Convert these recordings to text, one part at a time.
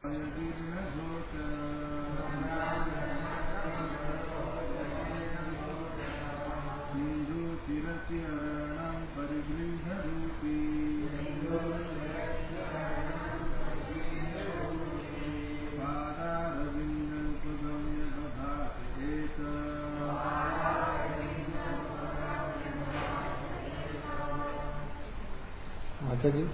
Mataji's.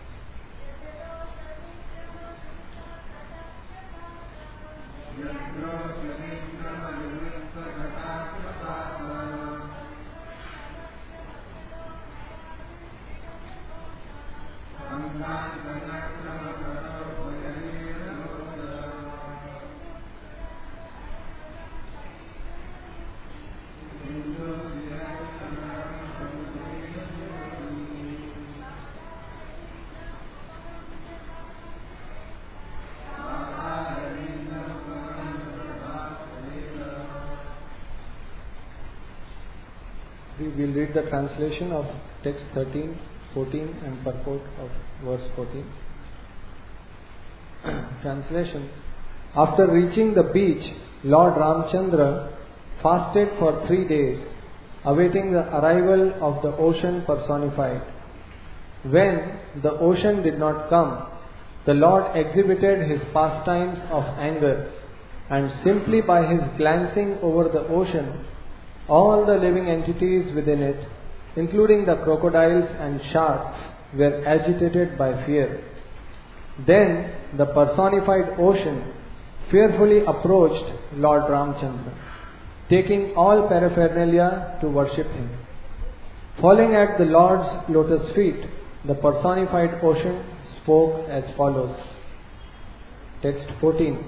We will read the translation of text 13, 14 and purport of verse 14. Translation. After reaching the beach, Lord Ramchandra fasted for 3 days, awaiting the arrival of the ocean personified. When the ocean did not come, the Lord exhibited his pastimes of anger, and simply by his glancing over the ocean, all the living entities within it, including the crocodiles and sharks, were agitated by fear. Then the personified ocean fearfully approached Lord Ramchandra, taking all paraphernalia to worship him. Falling at the Lord's lotus feet, the personified ocean spoke as follows. Text 14.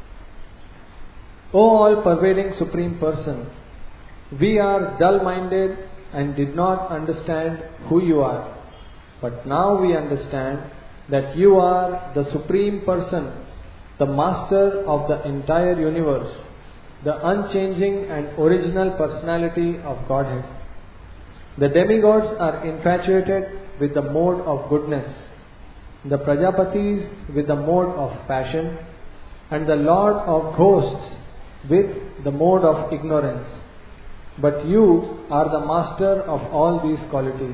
O all-pervading Supreme Person, we are dull-minded and did not understand who you are. But now we understand that you are the Supreme Person, the Master of the entire universe, the unchanging and original personality of Godhead. The demigods are infatuated with the mode of goodness, the Prajapatis with the mode of passion, and the Lord of Ghosts with the mode of ignorance. But you are the master of all these qualities.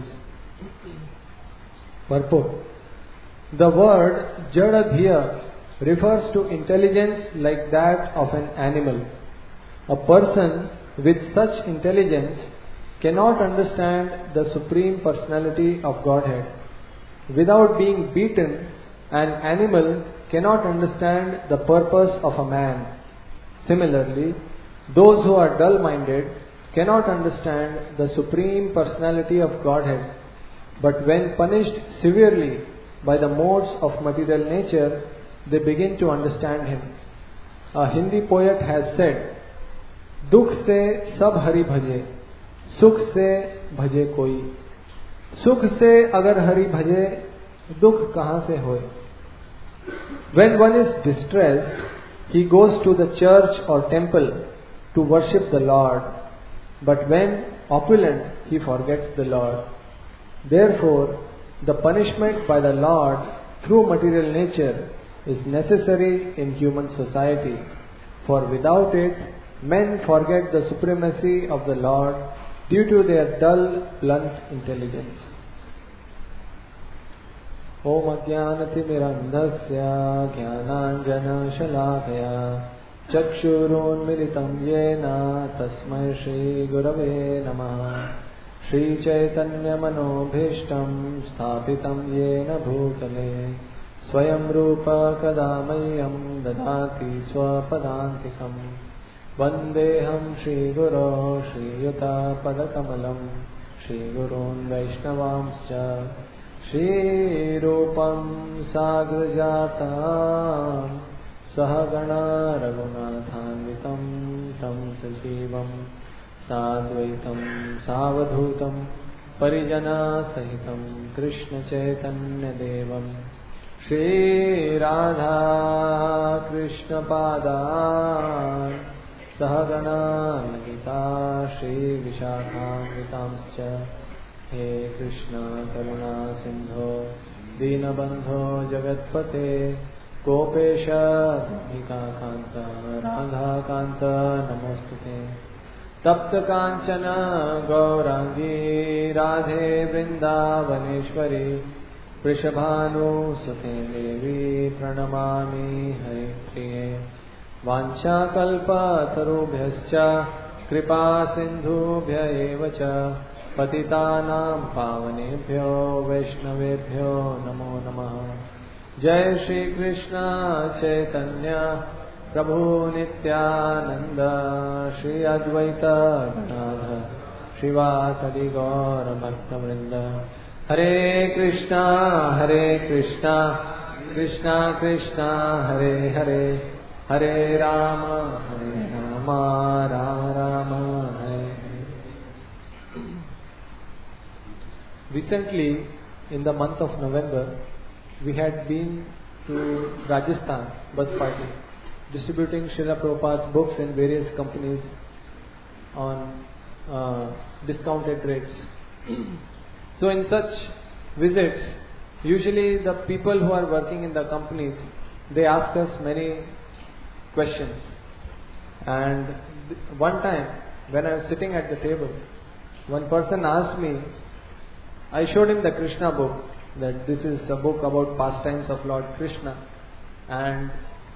Purport. The word Jadadhiya refers to intelligence like that of an animal. A person with such intelligence cannot understand the Supreme Personality of Godhead. Without being beaten, an animal cannot understand the purpose of a man. Similarly, those who are dull-minded cannot understand the Supreme Personality of Godhead, but when punished severely by the modes of material nature, they begin to understand him. A Hindi poet has said, "Dukh se sab hari bhaje, sukh se bhaje koi." Sukh se agar hari bhaje, dukh kahan se hoye? When one is distressed, he goes to the church or temple to worship the Lord. But when opulent, he forgets the Lord. Therefore, the punishment by the Lord through material nature is necessary in human society, for without it, men forget the supremacy of the Lord due to their dull, blunt intelligence. Om Ajnanatimirandhasya Jnananjana Shalakaya Chakshurunmilitam Yena Tasmai Shri Gurave Namaha Shri Chaitanya Manobhishtam Sthapitam Yena Bhutale Swayam Rupa Kadamayam Dadati Swapadantikam Vandeham Shri Guru Shri Yuta Padakamalam Shri Gurun Vaishnavamscha Shri Rupam Sagrajatam Sahagana Raghunathanvitam Tam Sajivam Sadvaitam Savadhutam Parijana Sahitam Krishna Chaitanya Devam Shri Radha Krishna Padan Sahagana Nagita Shri Vishakhamritamscha He Krishna Karuna Sindho Dinabandho Jagatpate Gopesh राधिकाकान्त Radhakant नमोस्तुते। तप्त कांचन गौरांगी राधे वृंदावनेश्वरी वृषभानुसुते देवी प्रणमामि हरिप्रिये। वाञ्छाकल्पतरुभ्यश्च कृपा सिन्धुभ्य एव च पतितानां पावनेभ्यो वैष्णवेभ्यो नमो नमः। जय श्री कृष्ण चैतन्य प्रभु नित्यानंद श्री अद्वैत गदाधर श्रीवासदि गौर भक्तवृंद। हरे कृष्णा कृष्णा कृष्णा हरे हरे, हरे Ram Ram Ram Hare Hare. Recently, in the month of November, we had been to Rajasthan bus party, distributing Srila Prabhupada's books in various companies on discounted rates. So in such visits, usually the people who are working in the companies, they ask us many questions. And one time, when I was sitting at the table, one person asked me, I showed him the Krishna book, that this is a book about pastimes of Lord Krishna, and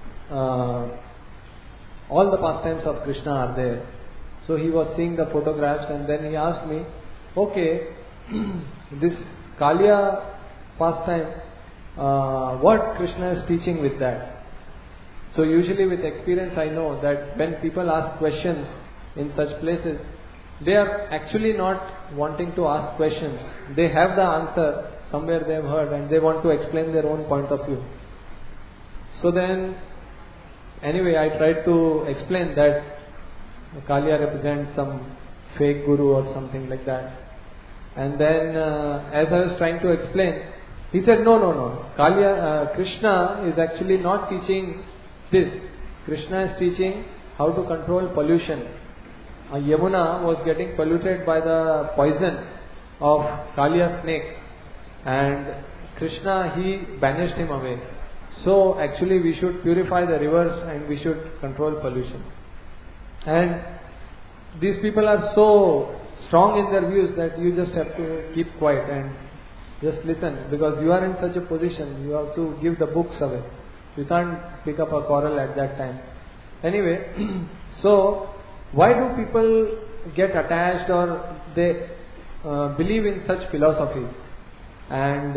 all the pastimes of Krishna are there. So he was seeing the photographs, and then he asked me, okay, this Kaliya pastime, what Krishna is teaching with that? So usually with experience I know that when people ask questions in such places, they are actually not wanting to ask questions. They have the answer, somewhere they have heard, and they want to explain their own point of view. So then, anyway, I tried to explain that Kaliya represents some fake guru or something like that. And then, as I was trying to explain, he said, no. Kaliya, Krishna is actually not teaching this. Krishna is teaching how to control pollution. Yamuna was getting polluted by the poison of Kaliya's snake, and Krishna, he banished him away. So actually we should purify the rivers and we should control pollution. And these people are so strong in their views that you just have to keep quiet and just listen, because you are in such a position, you have to give the books away. You can't pick up a quarrel at that time. Anyway, so why do people get attached, or they believe in such philosophies, and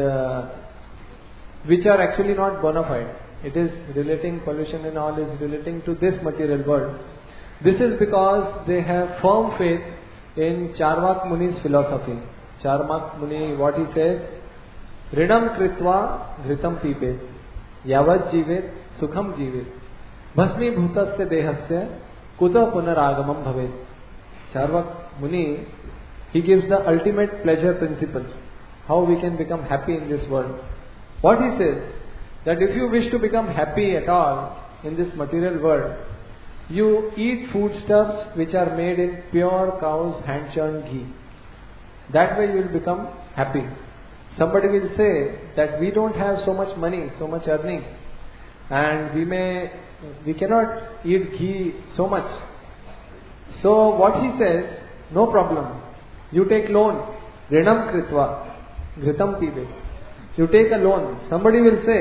which are actually not bona fide? It is relating pollution and all is relating to this material world. This is because they have firm faith in Charvak Muni's philosophy. Charvak Muni, what he says, Rinam kritva ghritam pibet, yavat jivet sukham jivet, bhasmi bhutasya dehasya kuta punaragamam bhavet. Charvak Muni, he gives the ultimate pleasure principle, how we can become happy in this world. What he says, that if you wish to become happy at all in this material world, you eat foodstuffs which are made in pure cow's hand-churned ghee. That way you will become happy. Somebody will say that we don't have so much money, so much earning, and we cannot eat ghee so much. So what he says, no problem. You take loan, Rinam kritva ghritam pibe. You take a loan. Somebody will say,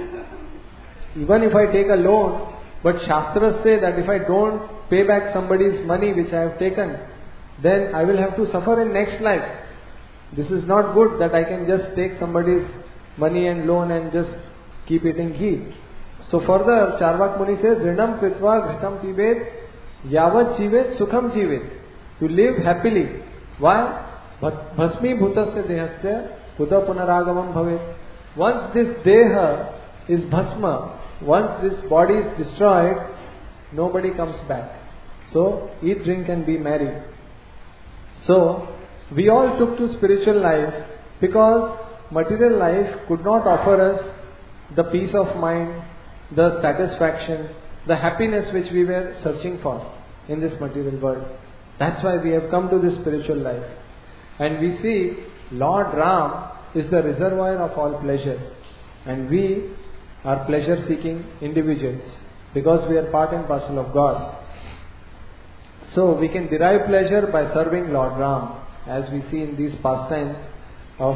even if I take a loan, but Shastras say that if I don't pay back somebody's money which I have taken, then I will have to suffer in next life. This is not good that I can just take somebody's money and loan and just keep eating ghee. So further, Charvak Muni says, Rinam kritva ghritam pibet, yavat jivet sukham jivet. To live happily. Why? Bhasmi bhutasya dehasya kuta punaragamam bhavet. Once this deha is bhasma, once this body is destroyed, nobody comes back. So, eat, drink and be merry. So, we all took to spiritual life because material life could not offer us the peace of mind, the satisfaction, the happiness which we were searching for in this material world. That's why we have come to this spiritual life. And we see Lord Ram is the reservoir of all pleasure. And we are pleasure-seeking individuals because we are part and parcel of God. So we can derive pleasure by serving Lord Ram, as we see in these pastimes of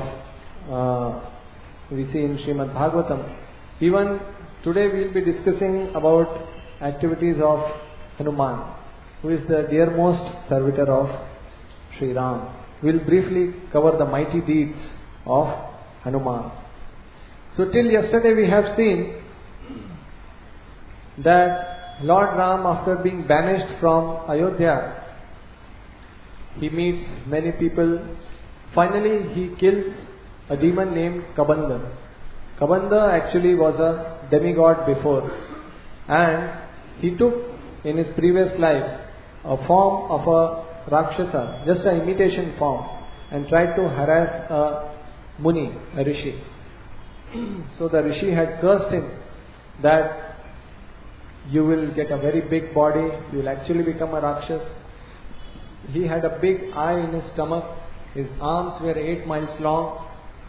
we see in Srimad Bhagavatam. Even today we will be discussing about activities of Hanuman, who is the dearmost servitor of Sri Ram. We will briefly cover the mighty deeds of Hanuman. So till yesterday we have seen that Lord Ram, after being banished from Ayodhya, he meets many people. Finally he kills a demon named Kabanda. Kabanda actually was a demigod before, and he took in his previous life a form of a Rakshasa, just an imitation form, and tried to harass a Muni, a Rishi. So the Rishi had cursed him that you will get a very big body, you will actually become a Rakshas. He had a big eye in his stomach, his arms were 8 miles long,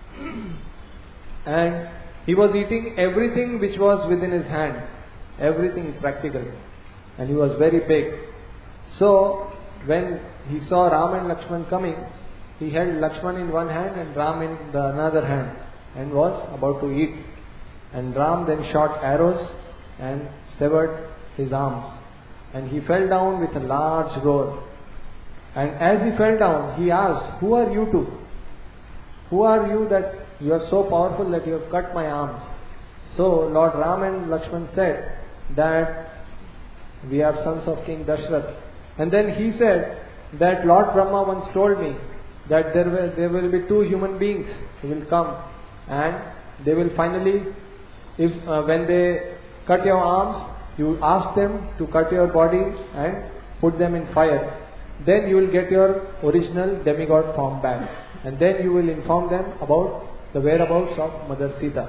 and he was eating everything which was within his hand, everything practically, and he was very big. So when he saw Ram and Lakshman coming, he held Lakshman in one hand and Ram in the another hand and was about to eat. And Ram then shot arrows and severed his arms, and he fell down with a large roar. And as he fell down, he asked, "Who are you two? Who are you that you are so powerful that you have cut my arms?" So Lord Ram and Lakshman said that we are sons of King Dashrath. And then he said that Lord Brahma once told me that there will be 2 human beings who will come, and they will finally, when they cut your arms, you ask them to cut your body and put them in fire. Then you will get your original demigod form back, and then you will inform them about the whereabouts of Mother Sita.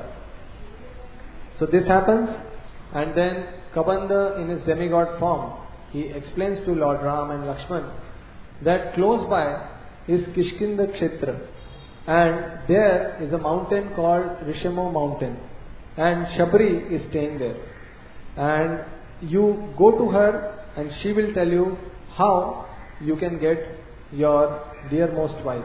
So this happens, and then Kabanda in his demigod form, he explains to Lord Ram and Lakshman that close by is Kishkinda Kshetra, and there is a mountain called Rishamo mountain, and Shabri is staying there, and you go to her and she will tell you how you can get your dearmost wife.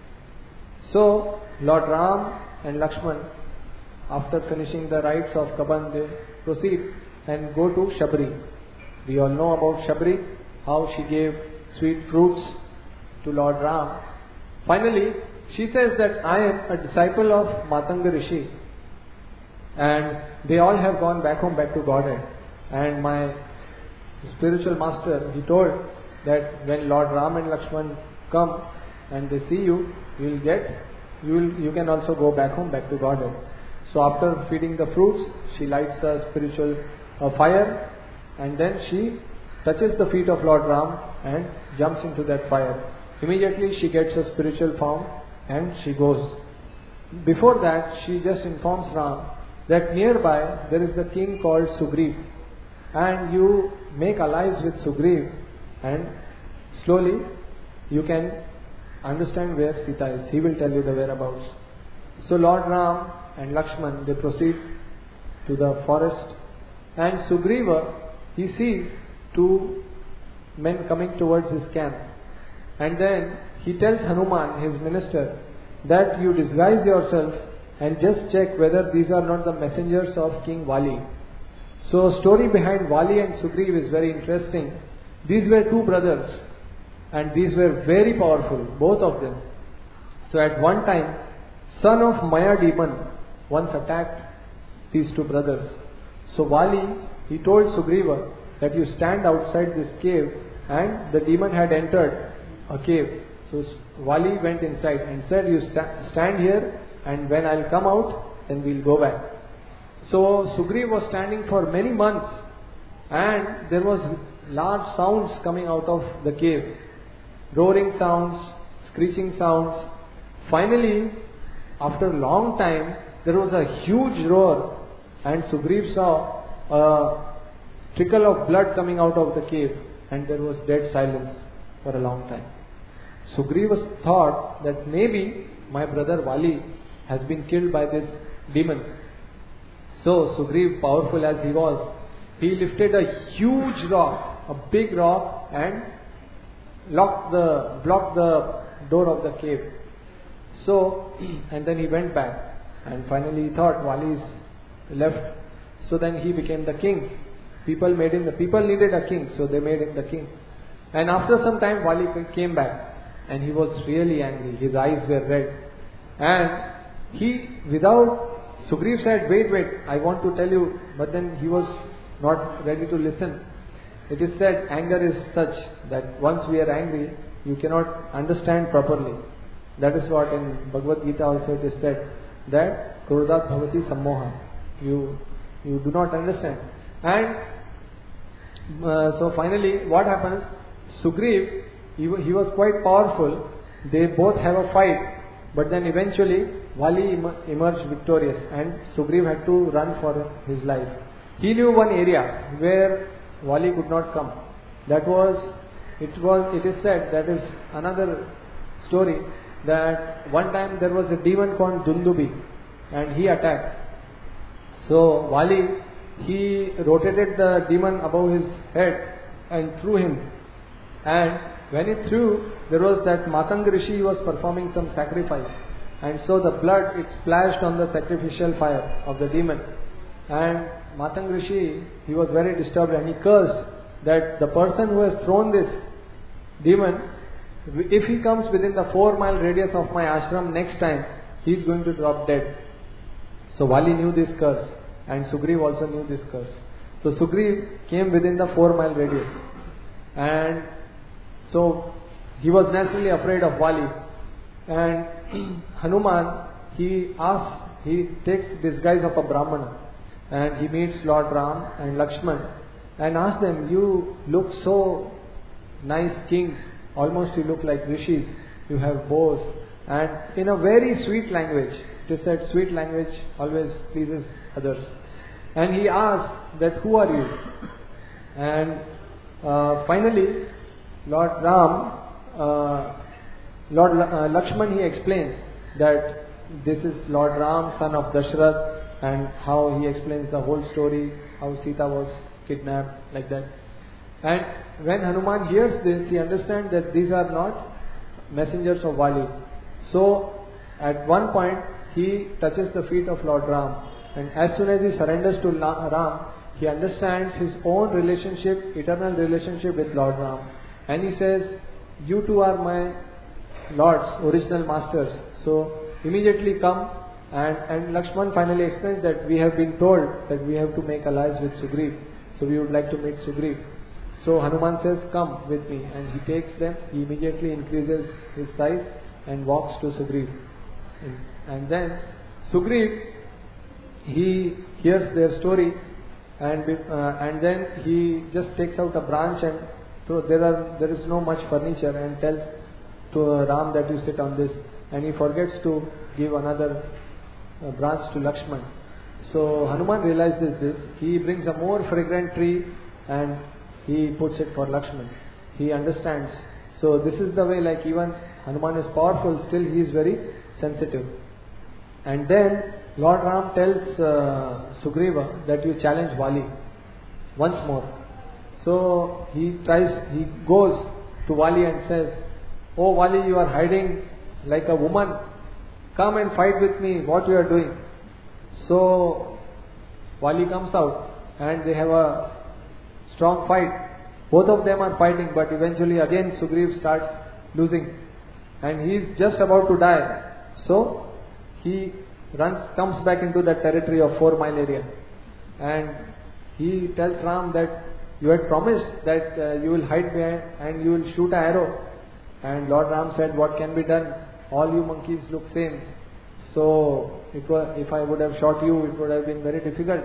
So Lord Ram and Lakshman, after finishing the rites of Kabanda, they proceed and go to Shabri. We all know about Shabri, how she gave sweet fruits to Lord Ram. Finally, she says that I am a disciple of Matanga Rishi, and they all have gone back home, back to Godhead. And my spiritual master, he told that when Lord Ram and Lakshman come and they see you, you can also go back home, back to Godhead. So after feeding the fruits, she lights a spiritual fire, and then she touches the feet of Lord Ram and jumps into that fire. Immediately she gets a spiritual form and she goes. Before that, she just informs Ram that nearby there is the king called Sugriv, and you make allies with Sugriv, and slowly you can understand where Sita is. He will tell you the whereabouts. So Lord Ram and Lakshman, they proceed to the forest, and Sugriva, he sees 2 men coming towards his camp, and then he tells Hanuman, his minister, that you disguise yourself and just check whether these are not the messengers of King Vali. So story behind Vali and Sugriv is very interesting. These were 2 brothers, and these were very powerful, both of them. So at one time, son of Maya demon once attacked these 2 brothers. So Vali, he told Sugriva that you stand outside this cave, and the demon had entered a cave. So Vali went inside and said, you stand here, and when I'll come out, then we'll go back. So Sugriva was standing for many months, and there was large sounds coming out of the cave. Roaring sounds, screeching sounds. Finally, after a long time, there was a huge roar, and Sugriva saw a trickle of blood coming out of the cave, and there was dead silence for a long time. Sugriva thought that maybe my brother Vali has been killed by this demon. So Sugriv, powerful as he was, he lifted a huge rock, a big rock, and blocked the door of the cave. So, and then he went back, and finally he thought Vali is left. So then he became the king. People needed a king, so they made him the king. And after some time, Vali came back, and he was really angry. His eyes were red, and Sugriv said, "Wait, I want to tell you," but then he was not ready to listen. It is said, anger is such that once we are angry, you cannot understand properly. That is what in Bhagavad Gita also it is said, that Krodhat Bhavati Sammoha. You do not understand. And so finally, what happens? Sugriv, he was quite powerful. They both have a fight, but then eventually Vali emerged victorious, and Sugriv had to run for his life. He knew one area where Vali could not come. It is said, that is another story, that one time there was a demon called Dundubi, and he attacked. So Vali, he rotated the demon above his head and threw him. And when he threw, there was that Matanga Rishi was performing some sacrifice. And so the blood, it splashed on the sacrificial fire of the demon. And Matanga Rishi, he was very disturbed, and he cursed that the person who has thrown this demon, if he comes within the 4-mile radius of my ashram next time, he is going to drop dead. So Vali knew this curse, and Sugriv also knew this curse. So Sugriv came within the 4-mile radius, and so he was naturally afraid of Vali. And Hanuman, he takes disguise of a Brahmana, and he meets Lord Ram and Lakshman and asks them, "You look so nice kings, almost you look like rishis, you have bows," and in a very sweet language. It is said sweet language always pleases others. And he asks that, "Who are you?" And finally Lord Lakshman, he explains that this is Lord Ram, son of Dashrath, and how he explains the whole story, how Sita was kidnapped, like that. And when Hanuman hears this, he understands that these are not messengers of Vali. So at one point he touches the feet of Lord Ram, and as soon as he surrenders to Ram, he understands his own relationship, eternal relationship with Lord Ram, and he says, "You two are my lords, original masters, so immediately come." And Lakshman finally explains that we have been told that we have to make alliance with Sugriv, so we would like to meet Sugriv. So Hanuman says, "Come with me," and he takes them. He immediately increases his size and walks to Sugriv. And then Sugriv, he hears their story, and then he just takes out a branch, and so there is no much furniture, and tells to Ram that you sit on this, and he forgets to give another branch to Lakshman. So Hanuman realizes this. He brings a more fragrant tree and he puts it for Lakshman. He understands. So this is the way, like even Hanuman is powerful, still he is very sensitive. And then Lord Ram tells Sugriva that you challenge Vali once more. So he goes to Vali and says, "Oh Vali, you are hiding like a woman. Come and fight with me, what you are doing." So Vali comes out, and they have a strong fight. Both of them are fighting, but eventually again Sugriv starts losing, and he is just about to die. So he comes back into that territory of 4-mile area, and he tells Ram that you had promised that you will hide behind and you will shoot an arrow. And Lord Ram said, "What can be done? All you monkeys look same. So if I would have shot you, it would have been very difficult."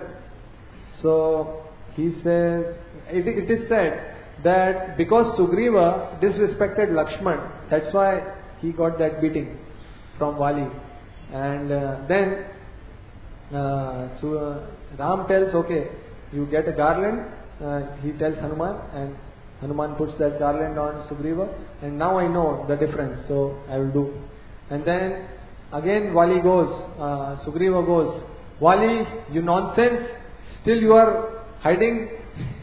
So he says, it is said that because Sugriva disrespected Lakshman, that's why he got that beating from Vali. And then Ram tells, "Okay, you get a garland." He tells Hanuman, and Hanuman puts that garland on Sugriva, and now I know the difference, so I will do. And then again Vali goes, Sugriva goes, Wali, you nonsense, still you are hiding.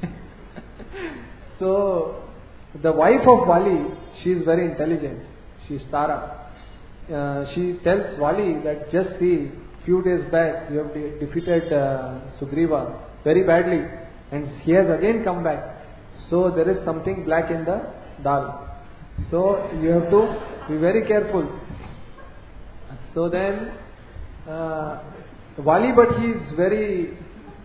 So, the wife of Wali, she is very intelligent. She is Tara. She tells Wali that just see, few days back you have defeated Sugriva very badly, and he has again come back. So there is something black in the dal. So you have to be very careful. So then Wali, but he is very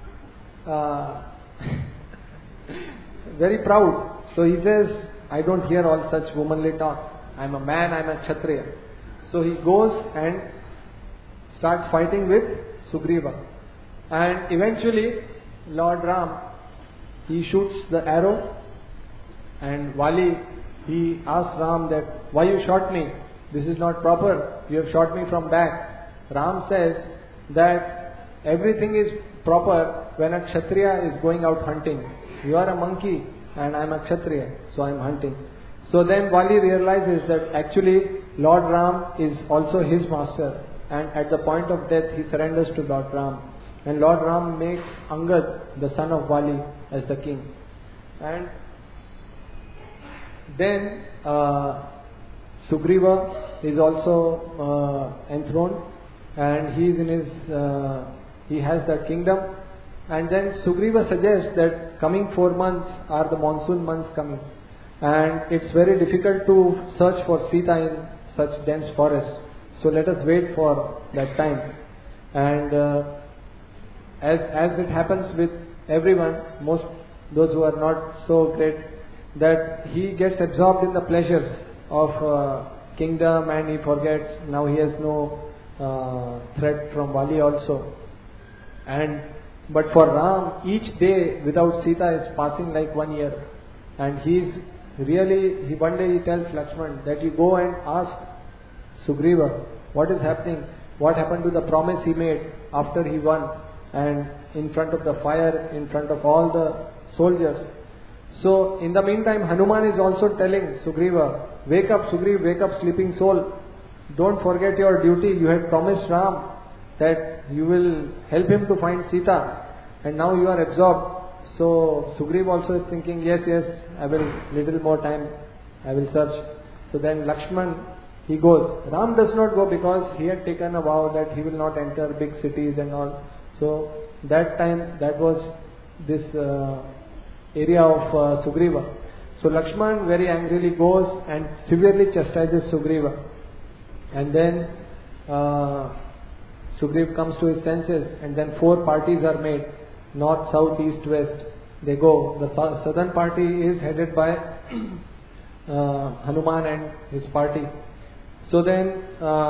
very proud. So he says, I don't hear all such womanly talk. I am a man, I am a Kshatriya. So he goes and starts fighting with Sugriva. And eventually Lord Ram, he shoots the arrow, and Wali, he asks Ram that, why you shot me? This is not proper. You have shot me from back. Ram says that everything is proper when a Kshatriya is going out hunting. You are a monkey and I am a Kshatriya, so I am hunting. So then Wali realizes that actually Lord Ram is also his master, and at the point of death he surrenders to Lord Ram. And Lord Ram makes Angad, the son of Wali, as the king. And then Sugriva is also enthroned, and he is in his he has that kingdom. And then Sugriva suggests that coming 4 months are the monsoon months coming, and it's very difficult to search for Sita in such dense forest. So let us wait for that time. And as it happens with everyone, most those who are not so great, that he gets absorbed in the pleasures of kingdom, and he forgets now he has no threat from Wali also. But for Ram, each day without Sita is passing like 1 year, and one day he tells Lakshman that you go and ask Sugriva what is happening, what happened to the promise he made after he won, and in front of the fire, in front of all the soldiers. So in the meantime, Hanuman is also telling Sugriva, wake up Sugriva, wake up sleeping soul, don't forget your duty. You had promised Ram that you will help him to find Sita, and now you are absorbed. So Sugriva also is thinking, yes, I will, little more time, I will search. So then Lakshman, he goes. Ram does not go because he had taken a vow that he will not enter big cities and all. So that time, that was this area of Sugriva. So Lakshman very angrily goes and severely chastises Sugriva. And then Sugriva comes to his senses, and then 4 parties are made. North, south, east, west. They go. The southern party is headed by Hanuman and his party. So then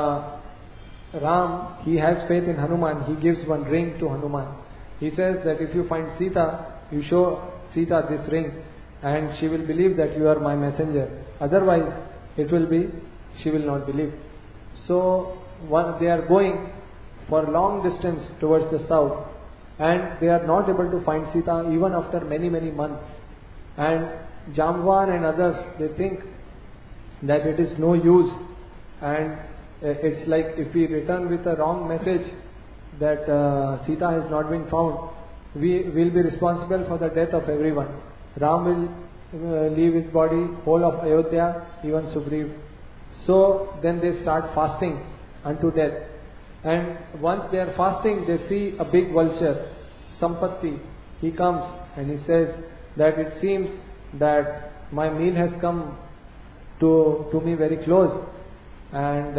Ram, he has faith in Hanuman. He gives one ring to Hanuman. He says that if you find Sita, you show Sita this ring, and she will believe that you are my messenger. Otherwise, she will not believe. So they are going for long distance towards the south, and they are not able to find Sita even after many, many months. And Jamvan and others, they think that it is no use, and it's like if we return with a wrong message that Sita has not been found, we will be responsible for the death of everyone. Ram will leave his body, whole of Ayodhya, even Sugriva. So then they start fasting unto death. And once they are fasting, they see a big vulture, Sampatti. He comes and he says that it seems that my meal has come to me very close. And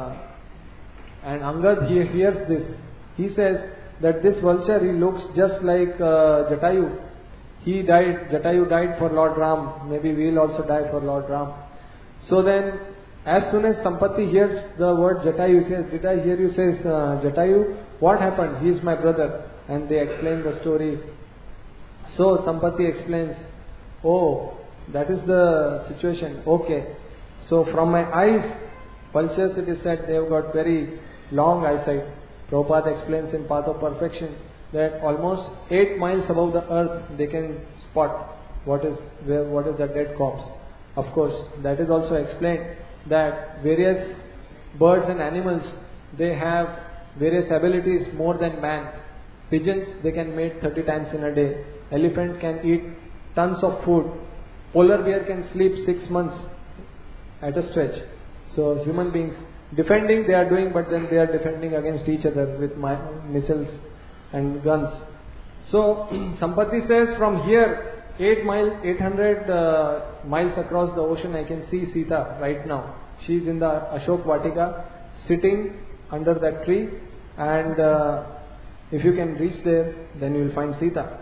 Angad, he hears this. He says that this vulture, he looks just like Jatayu. Jatayu died for Lord Ram. Maybe we will also die for Lord Ram. So then, as soon as Sampatti hears the word Jatayu, he says, did I hear you say Jatayu? What happened? He is my brother. And they explain the story. So Sampatti explains, oh, that is the situation. Okay. So from my eyes, vultures, it is said, they have got very long eyesight. Prabhupada explains in Path of Perfection that almost 8 miles above the earth they can spot what is the dead corpse. Of course, that is also explained that various birds and animals, they have various abilities more than man. Pigeons, they can mate 30 times in a day. Elephant can eat tons of food. Polar bear can sleep 6 months at a stretch. So human beings, defending they are doing, but then they are defending against each other with missiles and guns. So Sampati says, from here 800 miles across the ocean, I can see Sita right now. She is in the Ashok Vatika, sitting under that tree, and if you can reach there, then you will find Sita.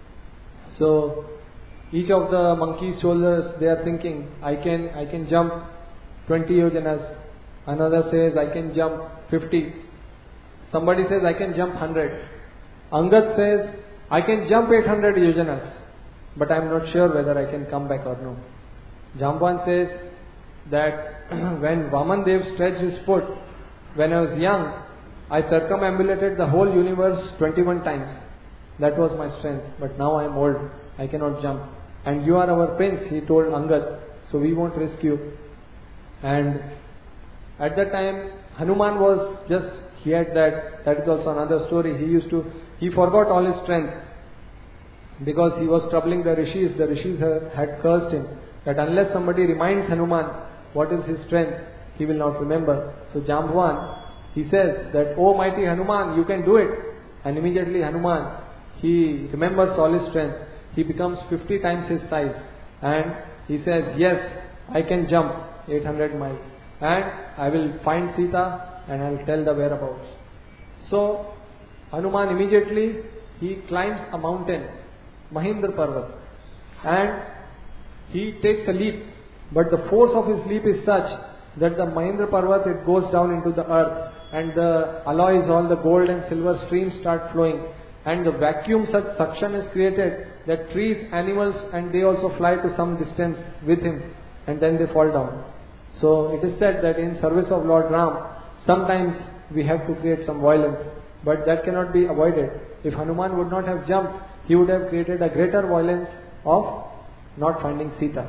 So each of the monkey's shoulders, they are thinking, I can jump 20 yojanas. Another says, I can jump 50. Somebody says, I can jump 100. Angad says, I can jump 800 yojanas, but I am not sure whether I can come back or no. Jamban says that when Vaman Dev stretched his foot, when I was young, I circumambulated the whole universe 21 times. That was my strength. But now I am old. I cannot jump. And you are our prince, he told Angad. So we won't risk you. And at that time, Hanuman was just, he had that is also another story. He forgot all his strength. Because he was troubling the rishis. The rishis had cursed him. That unless somebody reminds Hanuman what is his strength, he will not remember. So Jambhavan, he says that, "Oh mighty Hanuman, you can do it." And immediately Hanuman, he remembers all his strength. He becomes 50 times his size. And he says, "Yes, I can jump 800 miles. And I will find Sita and I will tell the whereabouts." So Hanuman immediately, he climbs a mountain, Mahindra Parvat. And he takes a leap. But the force of his leap is such that the Mahindra Parvat, it goes down into the earth. And the alloys, all the gold and silver streams start flowing. And the vacuum, such suction is created that trees, animals, and they also fly to some distance with him. And then they fall down. So it is said that in service of Lord Ram, sometimes we have to create some violence. But that cannot be avoided. If Hanuman would not have jumped, he would have created a greater violence of not finding Sita.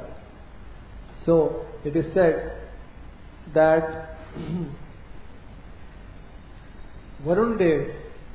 So it is said that Varun Dev,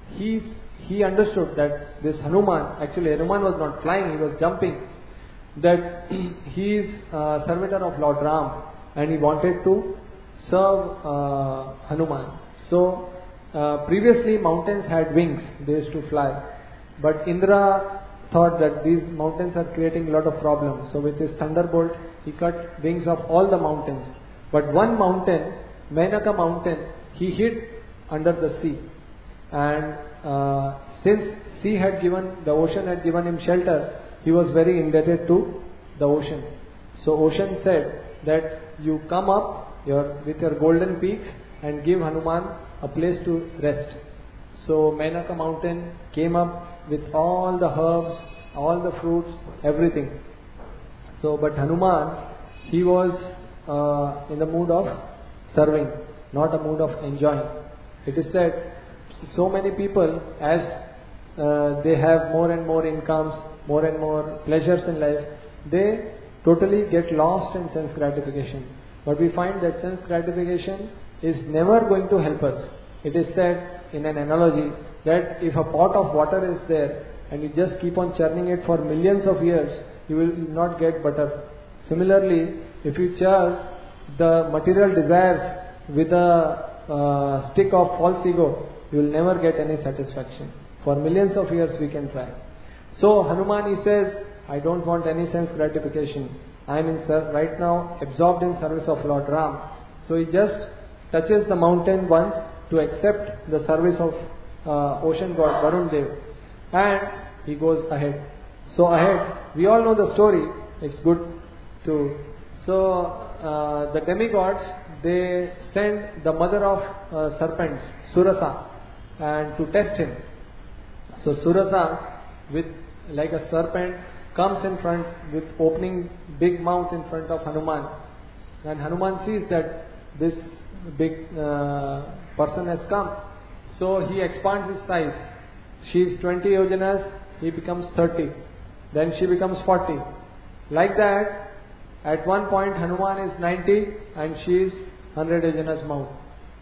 he understood that this Hanuman, actually Hanuman was not flying, he was jumping, that he is a servitor of Lord Ram and he wanted to serve Hanuman. So previously mountains had wings, they used to fly. But Indra thought that these mountains are creating a lot of problems. So with his thunderbolt, he cut wings of all the mountains. But one mountain, Menaka mountain, he hid under the sea. And since the ocean had given him shelter, he was very indebted to the ocean. So ocean said that you come up with your golden peaks and give Hanuman a place to rest. So Menaka mountain came up with all the herbs, all the fruits, everything. So, but Hanuman, he was in the mood of serving, not a mood of enjoying. It is said, so many people, as they have more and more incomes, more and more pleasures in life, they totally get lost in sense gratification. But we find that sense gratification is never going to help us. It is said in an analogy that if a pot of water is there and you just keep on churning it for millions of years, you will not get butter. Similarly, if you churn the material desires with a stick of false ego, you will never get any satisfaction. For millions of years we can try. So Hanuman, he says, I don't want any sense gratification. I am right now absorbed in service of Lord Ram. So he just touches the mountain once to accept the service of ocean god Varun Dev, and he goes ahead. So ahead, we all know the story. It's good to. So the demigods, they send the mother of serpents, Surasa, and to test him. So Surasa, with like a serpent, comes in front with opening big mouth in front of Hanuman, and Hanuman sees that this big person has come. So he expands his size. She is 20 yojanas, he becomes 30. Then she becomes 40. Like that, at one point Hanuman is 90 and she is 100 yojanas mouth.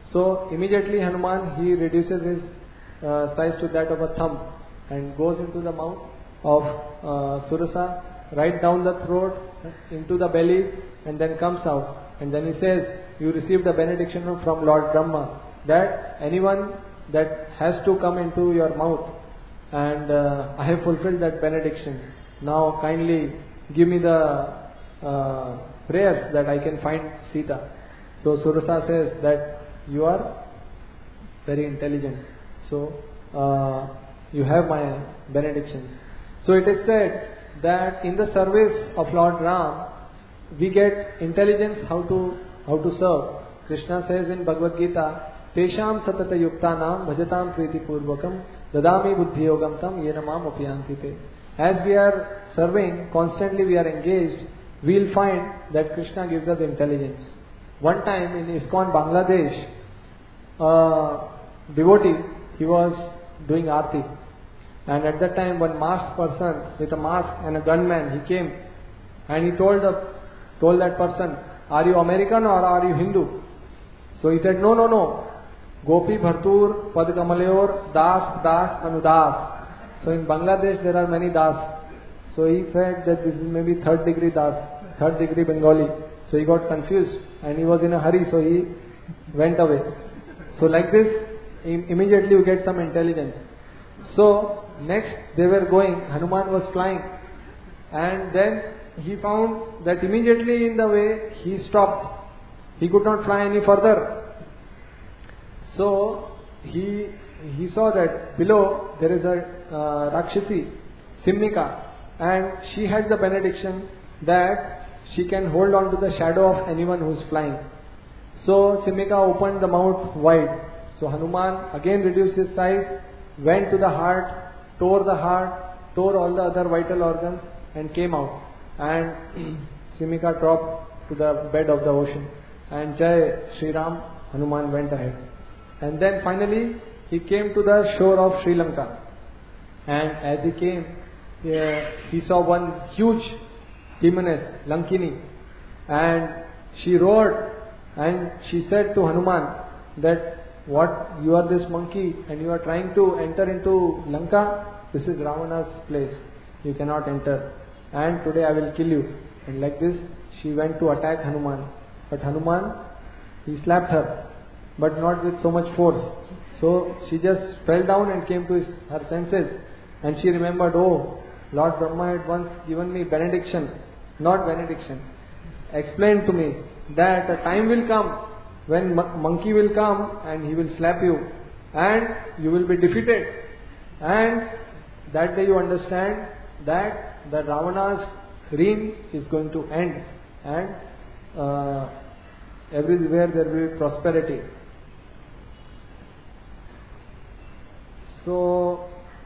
So immediately Hanuman, he reduces his size to that of a thumb and goes into the mouth of Surasa, right down the throat, into the belly, and then comes out. And then he says, you received a benediction from Lord Brahma that anyone that has to come into your mouth, and I have fulfilled that benediction. Now kindly give me the prayers that I can find Sita. So Surasa says that you are very intelligent. So you have my benedictions. So it is said that in the service of Lord Ram, we get intelligence how to serve. Krishna says in Bhagavad Gita, Tesham satata yuktanam bhajatam priti purvakam dadami buddhi yogam tam yena mam upyanti te. As we are serving, constantly we are engaged, we will find that Krishna gives us intelligence. One time in ISKCON Bangladesh, devotee, he was doing aarti, and at that time one masked person with a mask and a gunman, he came and he told that person, are you American or are you Hindu? So he said, no, Gopi Bhartur Pad Kamaleor Das Das Anudas. So in Bangladesh there are many Das. So he said that this is maybe third degree Das, third degree Bengali. So he got confused and he was in a hurry, so he went away. So like this, immediately you get some intelligence. So next they were going, Hanuman was flying, and then he found that immediately in the way he stopped. He could not fly any further. So he saw that below there is a Rakshasi, Simnika, and she had the benediction that she can hold on to the shadow of anyone who is flying. So Simika opened the mouth wide. So Hanuman again reduced his size, went to the heart, tore all the other vital organs and came out. And Simika dropped to the bed of the ocean. And Jai Sri Ram, Hanuman went ahead. And then finally he came to the shore of Sri Lanka. And as he came, he saw one huge demoness, Lankini. And she roared and she said to Hanuman that, what, you are this monkey and you are trying to enter into Lanka? This is Ravana's place. You cannot enter. And today I will kill you. And like this, she went to attack Hanuman. But Hanuman, he slapped her, but not with so much force. So she just fell down and came to her senses. And she remembered, oh, Lord Brahma had once given me benediction, explained to me that a time will come when monkey will come and he will slap you and you will be defeated. And that day you understand that the Ravana's reign is going to end and everywhere there will be prosperity. So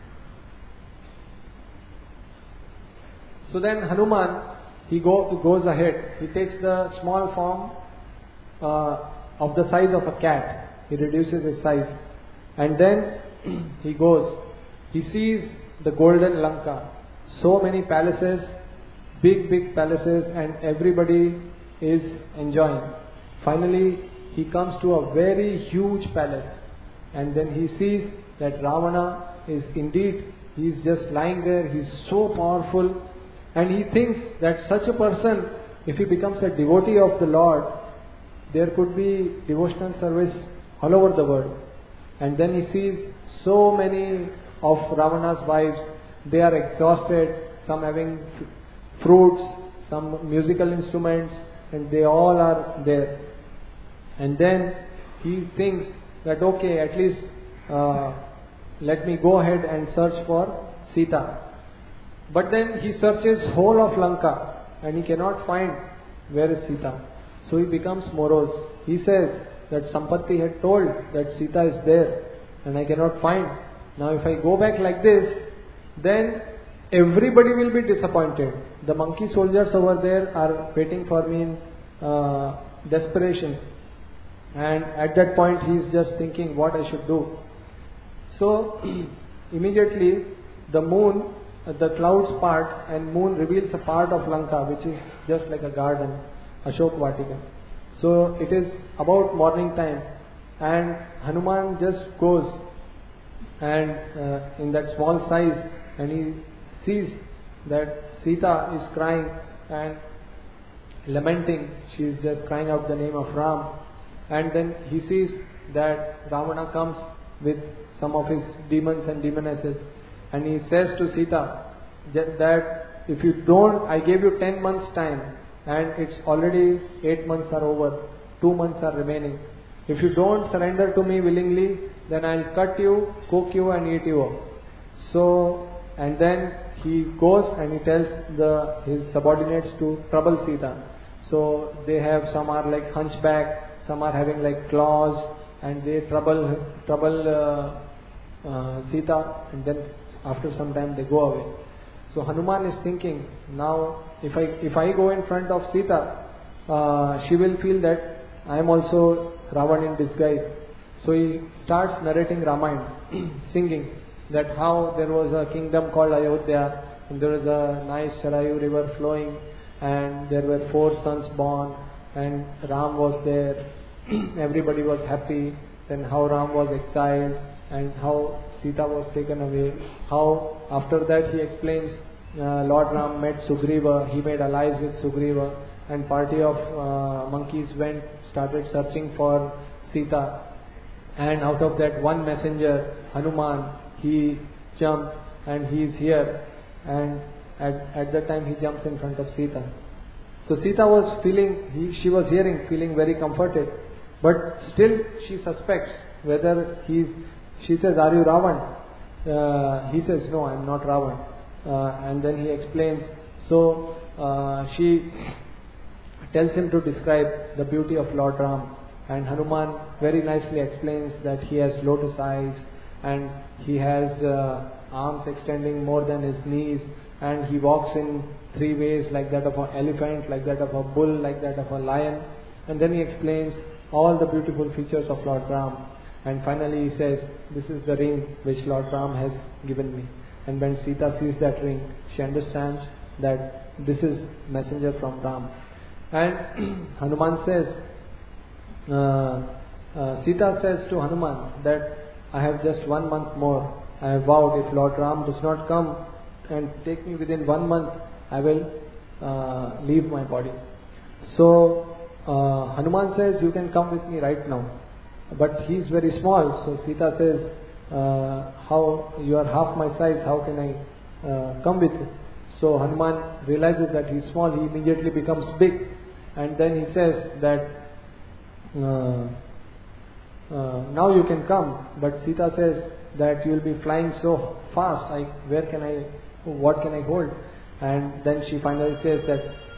then Hanuman, he goes ahead. He takes the small form of the size of a cat. He reduces his size. And then he goes. He sees the golden Lanka. So many palaces, big palaces, and everybody is enjoying. Finally, he comes to a very huge palace. And then he sees that Ravana is indeed, he is just lying there. He is so powerful. And he thinks that such a person, if he becomes a devotee of the Lord, there could be devotional service all over the world. And then he sees so many of Ravana's wives, they are exhausted, some having fruits, some musical instruments, and they all are there. And then he thinks that, okay, at least let me go ahead and search for Sita. But then he searches whole of Lanka and he cannot find where is Sita. So he becomes morose. He says that Sampati had told that Sita is there and I cannot find. Now if I go back like this, then everybody will be disappointed. The monkey soldiers over there are waiting for me in desperation. And at that point he is just thinking what I should do. So immediately the moon, the clouds part and moon reveals a part of Lanka which is just like a garden, Ashok Vatika. So it is about morning time and Hanuman just goes and in that small size, and he sees that Sita is crying and lamenting. She is just crying out the name of Ram, and then he sees that Ravana comes with some of his demons and demonesses, and he says to Sita that if you don't, I gave you 10 months time, and it's already 8 months are over, 2 months are remaining. If you don't surrender to me willingly, then I'll cut you, cook you and eat you up. So, and then he goes and he tells his subordinates to trouble Sita. So they have, some are like hunchback, some are having like claws, and they trouble Sita, and then after some time they go away. So Hanuman is thinking, now if I go in front of Sita, she will feel that I am also Ravan in disguise. So he starts narrating Ramayana, singing that how there was a kingdom called Ayodhya, and there was a nice Sarayu river flowing, and there were 4 sons born, and Ram was there. Everybody was happy. Then how Ram was exiled, and how Sita was taken away. How after that he explains Lord Ram met Sugriva, he made allies with Sugriva, and party of monkeys started searching for Sita, and out of that one messenger, Hanuman, he jumped and he is here, and at that time he jumps in front of Sita. So Sita was feeling very comforted, but still she suspects whether she says, are you Ravan? He says, no, I am not Ravan. And then he explains. So she tells him to describe the beauty of Lord Ram, and Hanuman very nicely explains that he has lotus eyes, and he has arms extending more than his knees, and he walks in 3 ways, like that of an elephant, like that of a bull, like that of a lion. And then he explains all the beautiful features of Lord Ram, and finally he says, this is the ring which Lord Ram has given me. And when Sita sees that ring, she understands that this is messenger from Ram. And Hanuman says, Sita says to Hanuman that I have just 1 month more. I have vowed if Lord Ram does not come and take me within 1 month, I will leave my body. So Hanuman says, you can come with me right now. But he is very small. So Sita says, how you are half my size, how can I come with you? So Hanuman realizes that he is small, he immediately becomes big, and then he says that now you can come. But Sita says that you will be flying so fast, what can I hold? And then she finally says that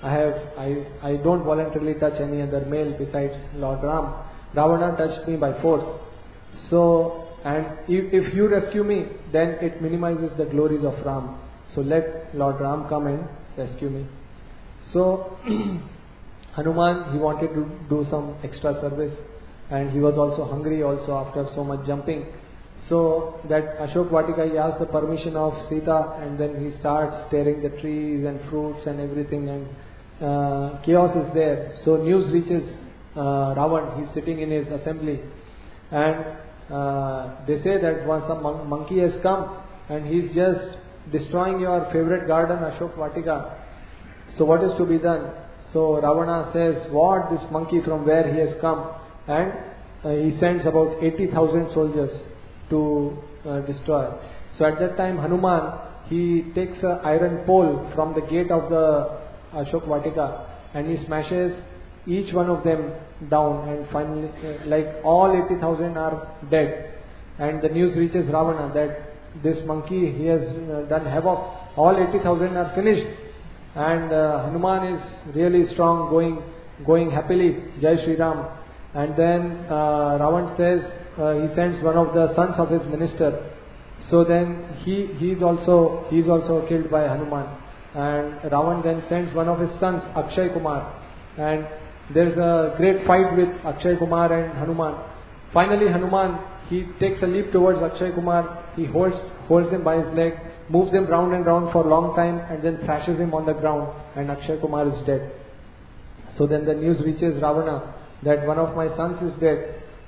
I don't voluntarily touch any other male besides Lord Ram. Ravana touched me by force. So, and if you rescue me, then it minimizes the glories of Ram. So let Lord Ram come and rescue me. So Hanuman, he wanted to do some extra service, and he was also hungry also after so much jumping. So that Ashok Vatika, he asked the permission of Sita, and then he starts tearing the trees and fruits and everything, and chaos is there. So news reaches Ravan, he's sitting in his assembly, and they say that some monkey has come and he's just destroying your favorite garden, Ashok Vatika. So what is to be done? So Ravana says, what, this monkey, from where he has come? And he sends about 80,000 soldiers to destroy. So at that time Hanuman, he takes an iron pole from the gate of the Ashok Vatika, and he smashes each one of them down, and finally like all 80,000 are dead. And the news reaches Ravana that this monkey, he has done havoc, all 80,000 are finished. And Hanuman is really strong, going happily, Jai Shri Ram. And then Ravan says, he sends one of the sons of his minister. So then he is also killed by Hanuman. And Ravan then sends one of his sons, Akshay Kumar. And there is a great fight with Akshay Kumar and Hanuman. Finally Hanuman, he takes a leap towards Akshay Kumar. He holds him by his leg, moves him round and round for a long time, and then thrashes him on the ground, and Akshay Kumar is dead. So then the news reaches Ravana that one of my sons is dead.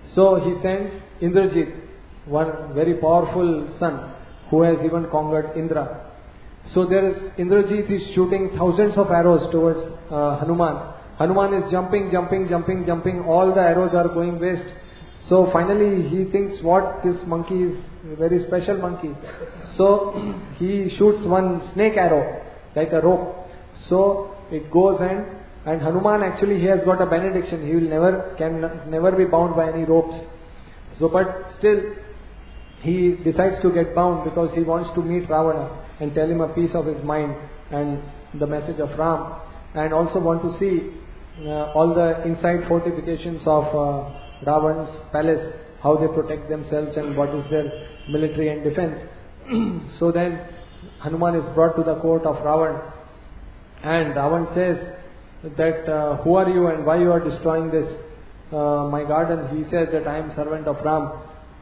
So he sends Indrajit, one very powerful son who has even conquered Indra. So Indrajit is shooting thousands of arrows towards Hanuman. Hanuman is jumping. All the arrows are going waste. So finally he thinks, what, this monkey is a very special monkey. So he shoots one snake arrow, like a rope. So it goes and Hanuman actually, he has got a benediction. He will can never be bound by any ropes. So but still he decides to get bound because he wants to meet Ravana and tell him a piece of his mind and the message of Ram, and also want to see all the inside fortifications of Ravan's palace, how they protect themselves and what is their military and defense. So then Hanuman is brought to the court of Ravan, and Ravan says that who are you and why you are destroying this my garden? He says that I am servant of Ram.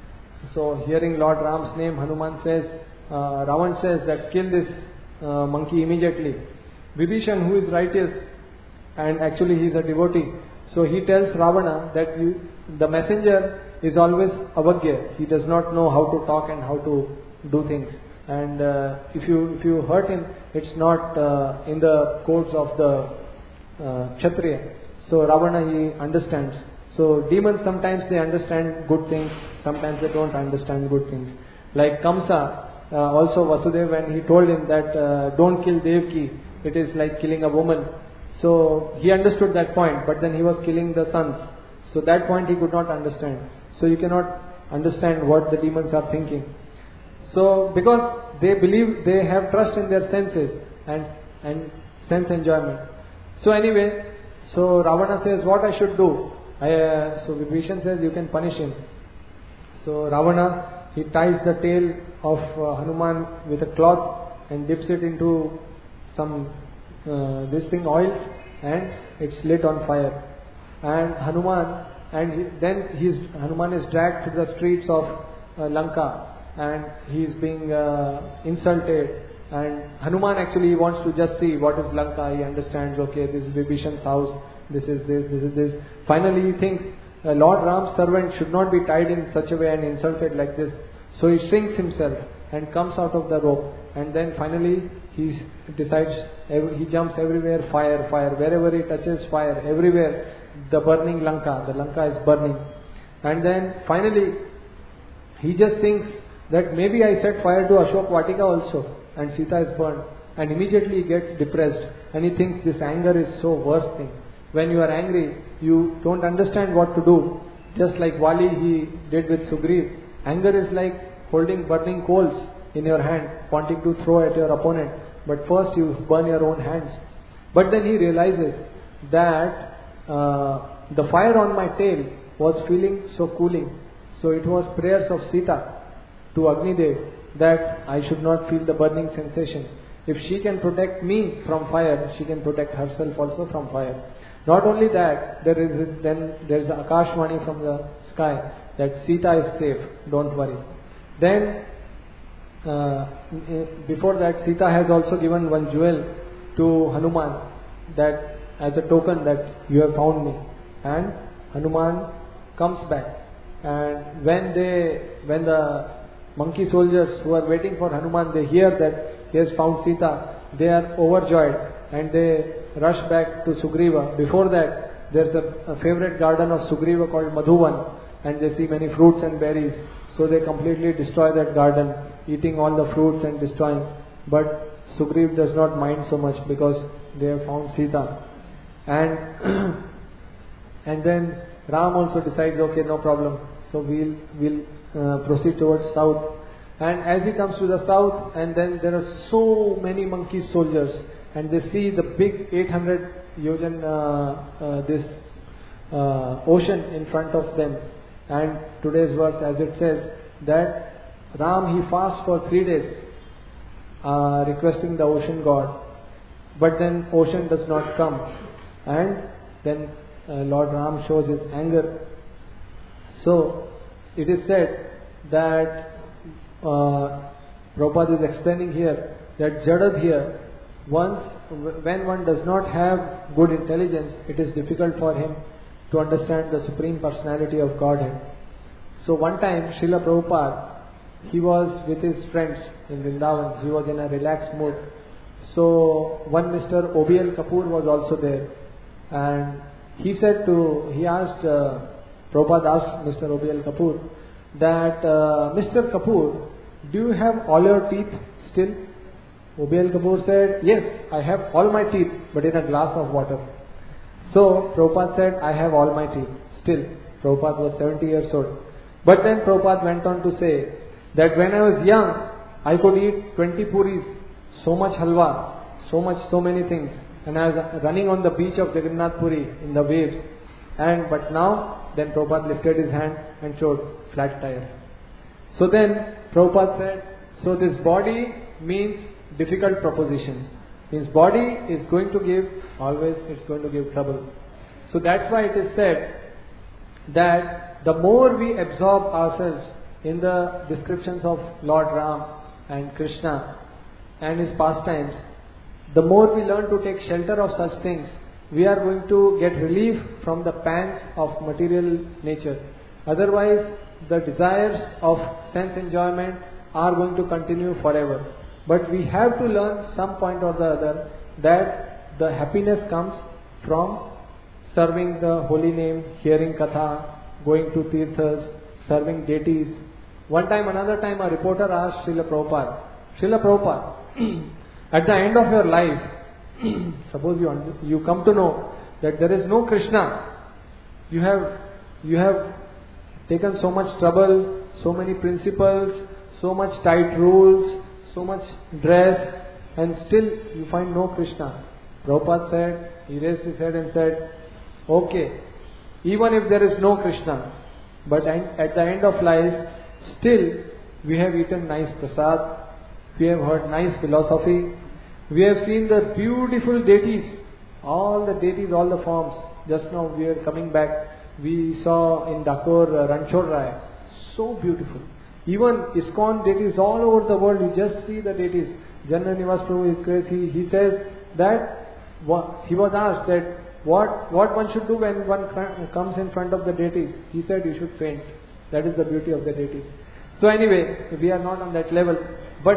So hearing Lord Ram's name, Hanuman says, Ravan says that kill this monkey immediately. Vibhishan, who is righteous and actually he is a devotee, so he tells Ravana that the messenger is always avagya. He does not know how to talk and how to do things. And if you hurt him, it's not in the codes of the Kshatriya. So Ravana, he understands. So demons, sometimes they understand good things, sometimes they don't understand good things. Like Kamsa, also Vasudeva, when he told him that don't kill Devaki, it is like killing a woman. So he understood that point, but then he was killing the sons. So that point he could not understand. So you cannot understand what the demons are thinking. So because they believe, they have trust in their senses and sense enjoyment. So anyway, so Ravana says, what I should do? So Vibhishan says, you can punish him. So Ravana, he ties the tail of Hanuman with a cloth and dips it into some oils, and it's lit on fire. And Hanuman, Hanuman is dragged through the streets of Lanka, and he is being insulted. And Hanuman actually wants to just see what is Lanka. He understands, okay, this is Vibhishan's house, this is this. Finally he thinks, Lord Ram's servant should not be tied in such a way and insulted like this. So he shrinks himself and comes out of the rope. And then finally he decides, he jumps everywhere, fire. Wherever he touches, fire. Everywhere, the burning Lanka. The Lanka is burning. And then finally he just thinks that maybe I set fire to Ashok Vatika also, and Sita is burned. And immediately he gets depressed and he thinks this anger is so worst thing. When you are angry, you don't understand what to do. Just like Vali he did with Sugriv. Anger is like holding burning coals in your hand, wanting to throw at your opponent. But first you burn your own hands. But then he realizes that the fire on my tail was feeling so cooling. So it was prayers of Sita to Agnidev that I should not feel the burning sensation. If she can protect me from fire, she can protect herself also from fire. Not only that, there is Akashvani from the sky that Sita is safe, don't worry. Then before that, Sita has also given one jewel to Hanuman, that as a token that you have found me. And Hanuman comes back, and when the monkey soldiers who are waiting for Hanuman, they hear that he has found Sita, they are overjoyed and they rush back to Sugriva. Before that, there's a favorite garden of Sugriva called Madhuvan, and they see many fruits and berries. So they completely destroy that garden, eating all the fruits and destroying. But Sugriv does not mind so much because they have found Sita. And then Ram also decides, okay, no problem. So we'll proceed towards south. And as he comes to the south, and then there are so many monkey soldiers, and they see the big 800 yojan ocean in front of them. And today's verse, as it says, that Ram, he fasts for 3 days, requesting the ocean god. But then ocean does not come. And then Lord Ram shows his anger. So it is said that Prabhupada is explaining here that Jadad here, when one does not have good intelligence, it is difficult for him to understand the Supreme Personality of Godhead. So one time, Srila Prabhupada, he was with his friends in Vrindavan. He was in a relaxed mood. So one Mr. O.B.L. Kapoor was also there, and he asked, Prabhupada asked Mr. O.B.L. Kapoor that, Mr. Kapoor, do you have all your teeth still? O.B.L. Kapoor said, yes, I have all my teeth, but in a glass of water. So Prabhupada said, I have all my teeth still. Prabhupada was 70 years old. But then Prabhupada went on to say that when I was young, I could eat 20 puris, so much halwa, so many things. And I was running on the beach of Jagannath Puri in the waves. But now, then Prabhupada lifted his hand and showed flat tire. So then Prabhupada said, so this body means difficult proposition. Means body is going to give, always it's going to give trouble. So that's why it is said that the more we absorb ourselves in the descriptions of Lord Ram and Krishna and his pastimes, the more we learn to take shelter of such things, we are going to get relief from the pangs of material nature. Otherwise, the desires of sense enjoyment are going to continue forever. But we have to learn some point or the other that the happiness comes from serving the holy name, hearing katha, going to tirthas, serving deities. Another time a reporter asked Srila Prabhupada, at the end of your life, suppose you come to know that there is no Krishna, you have taken so much trouble, so many principles, so much tight rules, so much dress, and still you find no Krishna. Prabhupada said, he raised his head and said, okay, even if there is no Krishna, but at the end of life, still we have eaten nice prasad, we have heard nice philosophy, we have seen the beautiful deities, all the forms. Just now we are coming back, we saw in Dakor Ranchod Rai, so beautiful. Even ISKCON deities all over the world, you just see the deities. Janna Nivas Prabhu is crazy. He says that he was asked that what one should do when one comes in front of the deities. He said you should faint. That is the beauty of the deities. So anyway, we are not on that level. But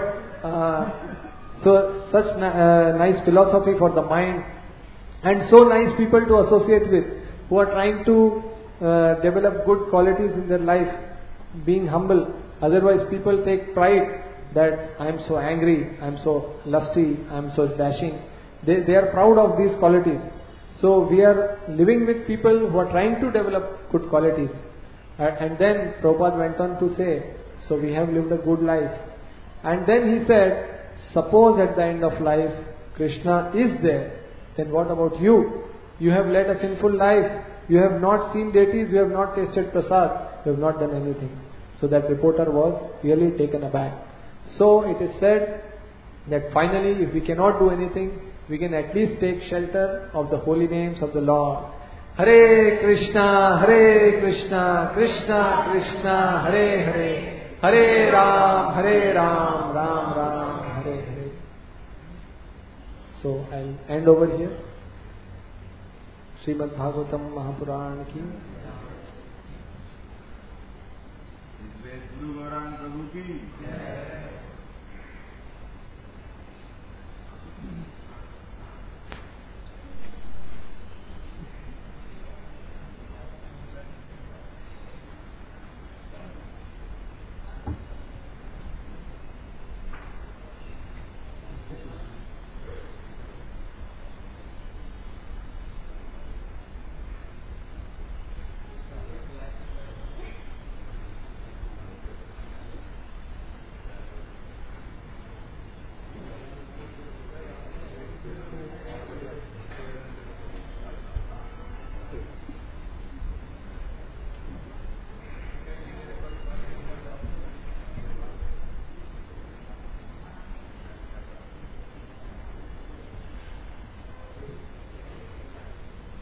so such nice philosophy for the mind, and so nice people to associate with, who are trying to develop good qualities in their life, being humble. Otherwise people take pride that I am so angry, I am so lusty, I am so dashing. They are proud of these qualities. So we are living with people who are trying to develop good qualities. And then Prabhupada went on to say, so we have lived a good life. And then he said, suppose at the end of life Krishna is there, then what about you? You have led a sinful life. You have not seen deities, you have not tasted prasad, you have not done anything. So that reporter was really taken aback. So it is said that finally, if we cannot do anything, we can at least take shelter of the holy names of the Lord. Hare Krishna, Krishna Krishna, Hare Hare, Hare Ram, Ram Ram, Hare Hare. So I'll end over here. Srimad Bhagavatam Mahapuran ki. Guru Gaurang Prabhu ki.